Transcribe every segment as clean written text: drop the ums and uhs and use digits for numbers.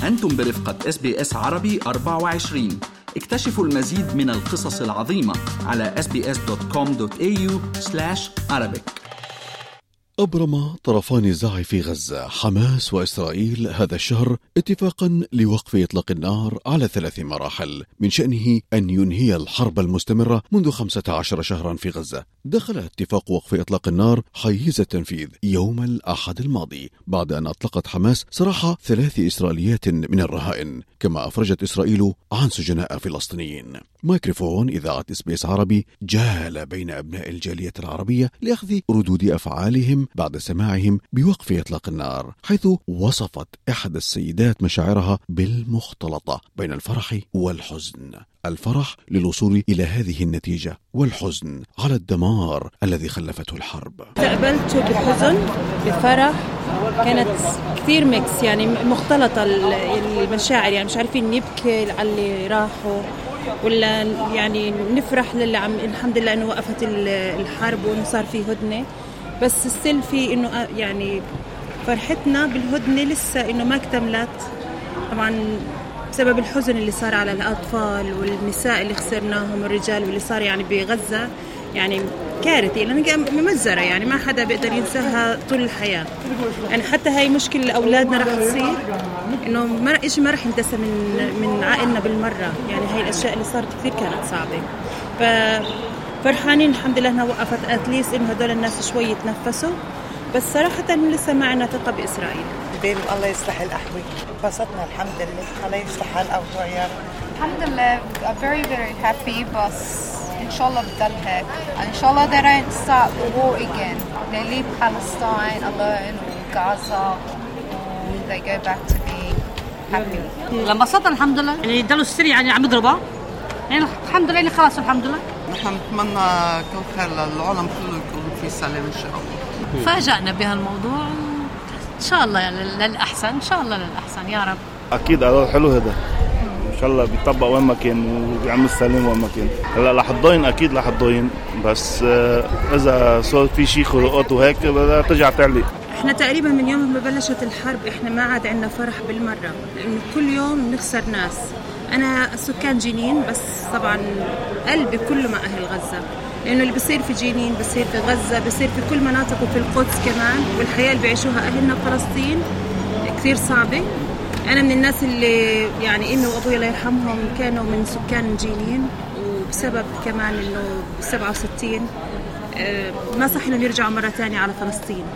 أنتم برفقة SBS عربي 24. اكتشفوا المزيد من القصص العظيمة على sbs.com.au/Arabic. أبرم طرفان النزاع في غزة حماس وإسرائيل هذا الشهر اتفاقا لوقف إطلاق النار على 3 مراحل من شأنه أن ينهي الحرب المستمرة منذ 15 شهرا في غزة. دخل اتفاق وقف إطلاق النار حيز التنفيذ يوم الأحد الماضي بعد أن أطلقت حماس سراح 3 إسرائيليات من الرهائن، كما أفرجت إسرائيل عن سجناء فلسطينيين. ميكروفون إذاعة SBS عربي جال بين أبناء الجالية العربية لأخذ ردود أفعالهم بعد سماعهم بوقف إطلاق النار، حيث وصفت إحدى السيدات مشاعرها بالمختلطة بين الفرح والحزن. الفرح للوصول إلى هذه النتيجة، والحزن على الدمار الذي خلفته الحرب. تقبلت بالحزن بالفرح، كانت كثير ميكس، يعني مختلطة المشاعر، يعني مش عارفين نبكي على اللي راحوا ولا يعني نفرح للي الحمد لله إنه وقفت الحرب وإنه صار فيه هدنة، بس السل في إنه يعني فرحتنا بالهدنة لسه إنه ما اكتملت، طبعا بسبب الحزن اللي صار على الأطفال والنساء اللي خسرناهم والرجال واللي صار يعني بغزة، يعني كارثي لأنها ممزرة، يعني ما حدا بيقدر ينساها طول الحياة. يعني حتى هاي مشكلة أولادنا رح تصير، إنه إشي ما رح ينتسى من عائلنا بالمرة، يعني هاي الأشياء اللي صارت كثير كانت صعبة. فرحانين الحمد لله إنها وقفت أتليس إنه هدول الناس شوي يتنفسوا، بس صراحة لسه ما عنا ثقة بإسرائيل. الله يصلح الأحوال، بسطنا الحمد لله، الله يصلح الأوضاع يا رب. الحمد لله I'm very very happy، بس إن شاء الله بتضلها، إن شاء الله they don't start the war again. They leave Palestine alone or Gaza and they go back to be happy. لما صدق الحمد لله يعني يدلوا السري يعني عم يضربها، يعني الحمد لله خلاص الحمد لله. نحن نتمنى كل خير للعالم كله يكون في سلام إن شاء الله. فاجأنا بهالموضوع إن شاء الله يعني للأحسن، إن شاء الله للأحسن يا رب. أكيد قرار حلو هذا، إن شاء الله بيطبق وين ما كان وبيعمل سلام وين ما كان. هلا رح تضاين أكيد رح تضاين، بس إذا صار في شيء خروقات وهيك بدها ترجع تعلي. إحنا تقريبا من يوم ما بلشت الحرب إحنا ما عاد عندنا فرح بالمرة، لأنه كل يوم نخسر ناس. أنا سكان جنين، بس طبعا قلبي كله مع أهل غزة، لأنه اللي بصير في جنين بصير في غزة، بصير في كل مناطق وفي القدس كمان، والحياة اللي بيعيشوها أهلنا فلسطين كثير صعبة. أنا من الناس اللي يعني إنه وأبوي الله يرحمهم كانوا من سكان جنين، وبسبب كمان إنه 67 ما صح إنهم يرجعوا مرة تانية على فلسطين،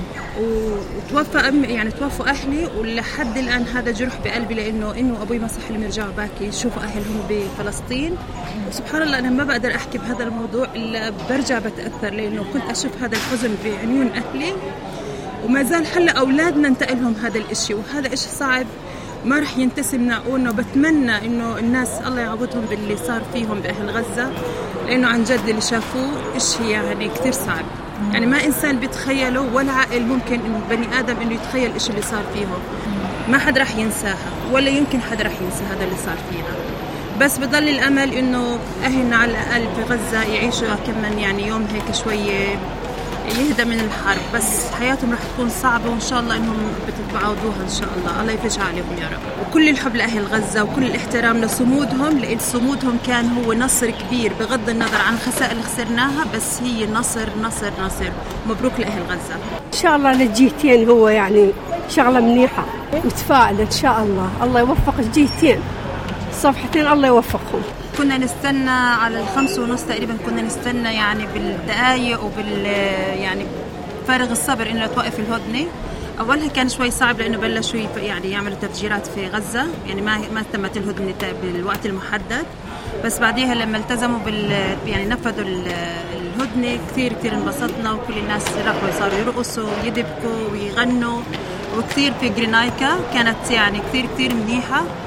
وتوفى يعني توفوا أهلي، ولحد الآن هذا جرح بقلبي، لأنه أبوي ما صح لهم يرجعوا باكي يشوفوا أهلهم بفلسطين. وسبحان الله أنا ما بقدر أحكي بهذا الموضوع إلا برجع بتأثر، لأنه كنت أشوف هذا الحزن بعيون أهلي، وما زال حل أولادنا انتقلهم هذا الإشي، وهذا إشي صعب ما رح ينتسي من عقولنا. وبتمنى إنه الناس الله يعوضهم باللي صار فيهم بأهل غزة، لأنه عن جد اللي شافوه إشي يعني كتير صعب، يعني ما إنسان بيتخيله ولا عقل ممكن إنه بني آدم إنه يتخيل إيش اللي صار فيهم. ما حد رح ينساها ولا يمكن حد رح ينسى هذا اللي صار فينا، بس بضل الأمل إنه أهلنا على الأقل في غزة يعيشوا كمان يعني يوم هيك شوية يهدى من الحرب، بس حياتهم رح تكون صعبة، وإن شاء الله إنهم بتتعوضوها إن شاء الله. الله يفرج عليهم يا رب، وكل الحب لأهل غزة وكل الاحترام لصمودهم، لأن صمودهم كان هو نصر كبير بغض النظر عن الخسائر اللي خسرناها، بس هي نصر نصر نصر. مبروك لأهل غزة. إن شاء الله للجهتين هو يعني شغلة منيحة، متفائلة إن شاء الله. الله يوفق الجهتين، صفحتين الله يوفقهم. كنا نستنى على 5:30 تقريبا، كنا نستنى يعني بالدقايق يعني فارغ الصبر إنه توقف الهدنة. أولها كان شوي صعب لأنه بلشوا يعني يعملوا تفجيرات في غزة، يعني ما تمت الهدنة بالوقت المحدد، بس بعديها لما التزموا يعني نفذوا الهدنة كثير انبسطنا، وكل الناس راحوا صاروا يرقصوا ويدبكوا ويغنوا، وكثير في جرينايكا كانت يعني كثير منيحة.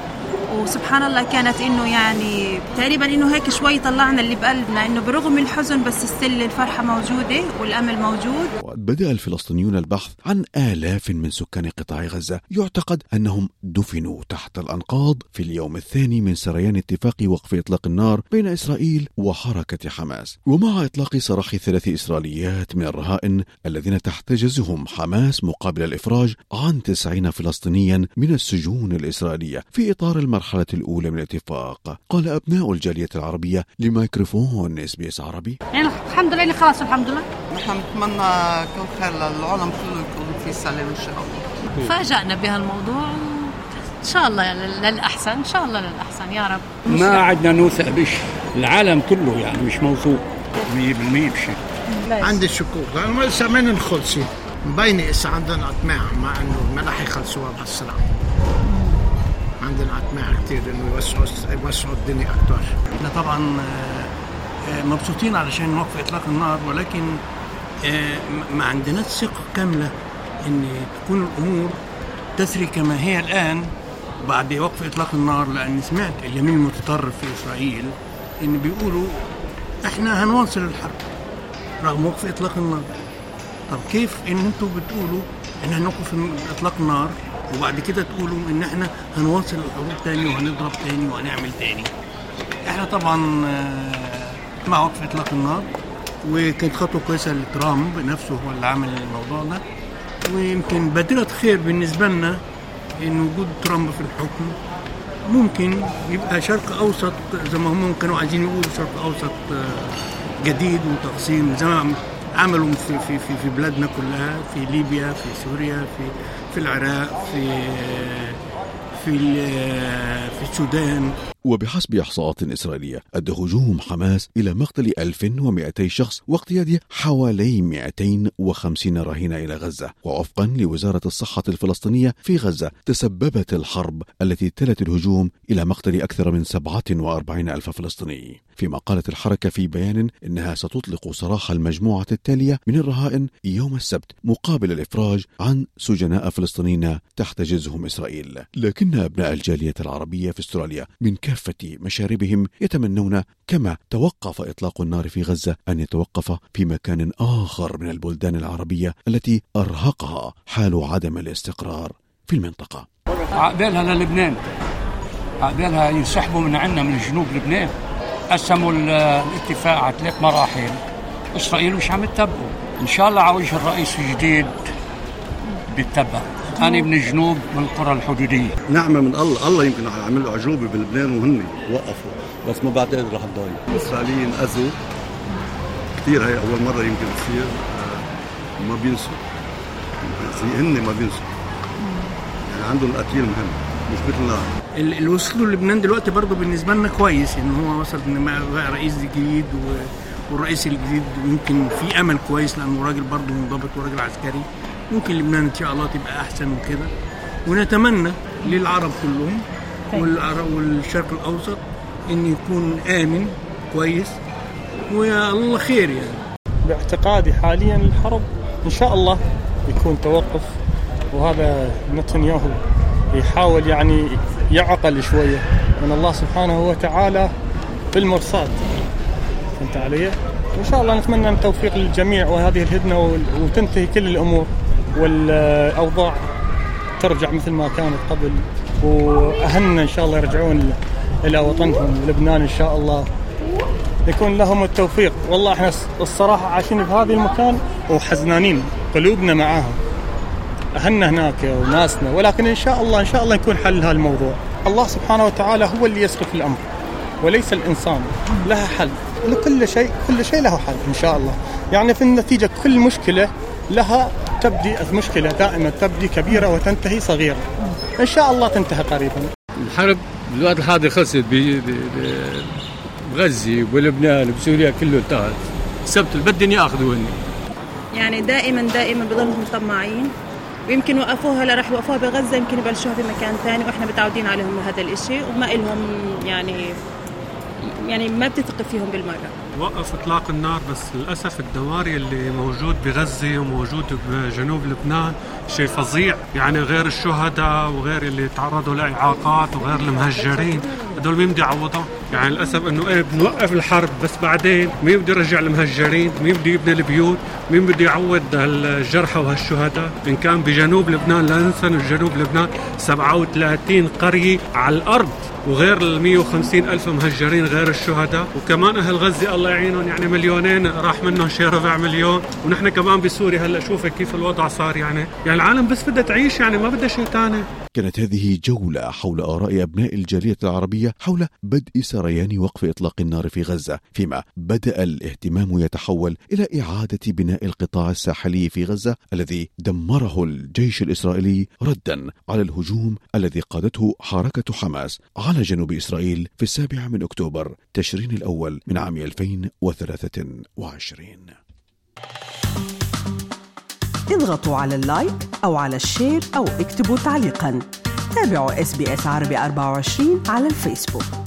وسبحان الله كانت إنه يعني تقريبا إنه هيك شوي طلعنا اللي بقلبنا، إنه برغم الحزن بس السل الفرحة موجودة والأمل موجود. بدأ الفلسطينيون البحث عن آلاف من سكان قطاع غزة يعتقد أنهم دفنوا تحت الأنقاض في اليوم الثاني من سريان اتفاق وقف إطلاق النار بين إسرائيل وحركة حماس، ومع إطلاق سراح 3 إسرائيليات من الرهائن الذين تحتجزهم حماس مقابل الإفراج عن 90 فلسطينيا من السجون الإسرائيلية في إطار المرحلة الأولى من الاتفاق. قال أبناء الجالية العربية لميكروفون SBS عربي: يعني الحمد لله خلاص الحمد لله. نحن نتمنى كل خير للعالم كله، يكون في سلام إن شاء الله. فاجأنا بهالموضوع إن شاء الله للأحسن، إن شاء الله للأحسن يا رب. ما عدنا نوثق بش، العالم كله يعني مش موثوق 100% بشيء. عندي شكوك لأنه لسه ما نخلصي مبيني إسا عندنا أطماع، مع إنه ما رح يخلصوها بهالسرعة. عندنا أطماع كتير إنه يوسعوا الدنيا أكتر. احنا طبعا مبسوطين علشان وقف إطلاق النار، ولكن ما عندناش ثقة كاملة إن تكون الأمور تسري كما هي الآن بعد وقف إطلاق النار، لأن سمعت اليمين المتطرف في إسرائيل إن بيقولوا إحنا هنواصل الحرب رغم وقف إطلاق النار. طب كيف إن أنتوا بتقولوا إن هنوقف إطلاق النار وبعد كده تقولوا إن إحنا هنواصل الحروب تاني وهنضرب تاني وهنعمل تاني؟ إحنا طبعا مع وقف إطلاق النار، وكانت خطوة كويسة لترامب نفسه هو اللي عمل الموضوع ده، ويمكن بادرة خير بالنسبة لنا إن وجود ترامب في الحكم ممكن يبقى شرق أوسط زي ما هم كانوا عايزين يقولوا شرق أوسط جديد وتقسيم زي ما عملوا في بلادنا كلها، في ليبيا، في سوريا، في العراق، في السودان. وبحسب إحصاءات إسرائيلية أدى هجوم حماس إلى مقتل 1200 شخص واقتياد حوالي 250 رهينة إلى غزة. ووفقا لوزارة الصحة الفلسطينية في غزة تسببت الحرب التي تلت الهجوم إلى مقتل أكثر من 47,000 فلسطيني. فيما قالت الحركة في بيان إنها ستطلق سراح المجموعة التالية من الرهائن يوم السبت مقابل الإفراج عن سجناء فلسطينيين تحتجزهم إسرائيل. لكن أبناء الجالية العربية في استراليا من كافة مشاربهم يتمنون كما توقف إطلاق النار في غزة أن يتوقف في مكان آخر من البلدان العربية التي أرهقها حال عدم الاستقرار في المنطقة. عقبالها للبنان، عقبالها ينسحبوا من عنا من جنوب لبنان. قسموا الاتفاق على 3 مراحل، إسرائيل مش عم تتبعوا. إن شاء الله على وجه الرئيس الجديد بيتبع. أنا من الجنوب من القرى الحدودية. نعمة من الله يمكن يعمل له عجوبة بلبنان وهن وقفوا، بس ما بعتقد رح تضايق. الإسرائيليين أذوا كثير، هي أول مرة يمكن تصير، ما بينسوا هن ما بينسوا، يعني عندهم القتيل مهم مش مثلنا. اللي وصلوا لبنان دلوقتي برضه بالنسبة لنا كويس إن هو وصل إن بقى رئيس جديد، والرئيس الجديد يمكن في أمل كويس لأنه راجل برضه منضبط وراجل عسكري. ممكن لبنان إن شاء الله تبقى أحسن من كده، ونتمنى للعرب كلهم والشرق الأوسط إن يكون آمن كويس ويا الله خير. يعني باعتقادي حاليا الحرب إن شاء الله يكون توقف، وهذا نتنياهو يحاول يعني يعقل شوية من الله سبحانه وتعالى بالمرصاد، فهمت علي؟ إن شاء الله نتمنى التوفيق للجميع وهذه الهدنة وتنتهي كل الأمور والأوضاع ترجع مثل ما كانت قبل، وأهلنا إن شاء الله يرجعون إلى وطنهم لبنان إن شاء الله يكون لهم التوفيق. والله إحنا الصراحة عايشين في هذا المكان وحزنانين، قلوبنا معاهم، أهلنا هناك وناسنا، ولكن إن شاء الله يكون حل هذا الموضوع. الله سبحانه وتعالى هو اللي يصرف الأمر وليس الإنسان، لها حل لكل شيء، كل شيء له حل إن شاء الله. يعني في النتيجة كل مشكلة لها تبدي مشكلة دائما تبدي كبيرة وتنتهي صغيرة، إن شاء الله تنتهي قريبا. الحرب بالوقت الحاضر خلصت بغزة وبلبنان وبسوريا كله انتهت، السبت بدهم ياخذوهن. يعني دائما بضلهم طماعين، ويمكن وقفوها لا راح يوقفوها بغزة، يمكن يبلشوها بمكان ثاني، واحنا متعودين عليهم هذا الاشي وما إلهم يعني يعني ما بتثق فيهم بالمرة. وقف إطلاق النار، بس للأسف الدواري اللي موجود بغزة وموجود بجنوب لبنان شيء فظيع، يعني غير الشهداء وغير اللي تعرضوا لإعاقات وغير المهجرين، هدول مين بده يعوضهم؟ يعني للأسف إنه بنوقف الحرب، بس بعدين مين بده يرجع المهجرين؟ مين بده يبني البيوت؟ مين بده يعوض الجرحى وهالشهداء؟ إن كان بجنوب لبنان، لا ننسى إنه جنوب لبنان 37 قرية على الأرض، وغير 150,000 مهجرين غير الشهداء، وكمان أهل غزة الله يعينهم، يعني 2,000,000 راح منهم شيء 400,000، ونحن كمان بسوريا هلأ شوفي كيف الوضع صار. يعني العالم بس بدها تعيش، يعني ما بدها شيء تاني. كانت هذه جولة حول آراء أبناء الجالية العربية حول بدء سريان وقف إطلاق النار في غزة، فيما بدأ الاهتمام يتحول إلى إعادة بناء القطاع الساحلي في غزة الذي دمره الجيش الإسرائيلي ردا على الهجوم الذي قادته حركة حماس على جنوب إسرائيل في 7 أكتوبر تشرين الأول من عام 2023. اضغطوا على اللايك أو على الشير أو اكتبوا تعليقا. تابعوا SBS عربي 24 على الفيسبوك.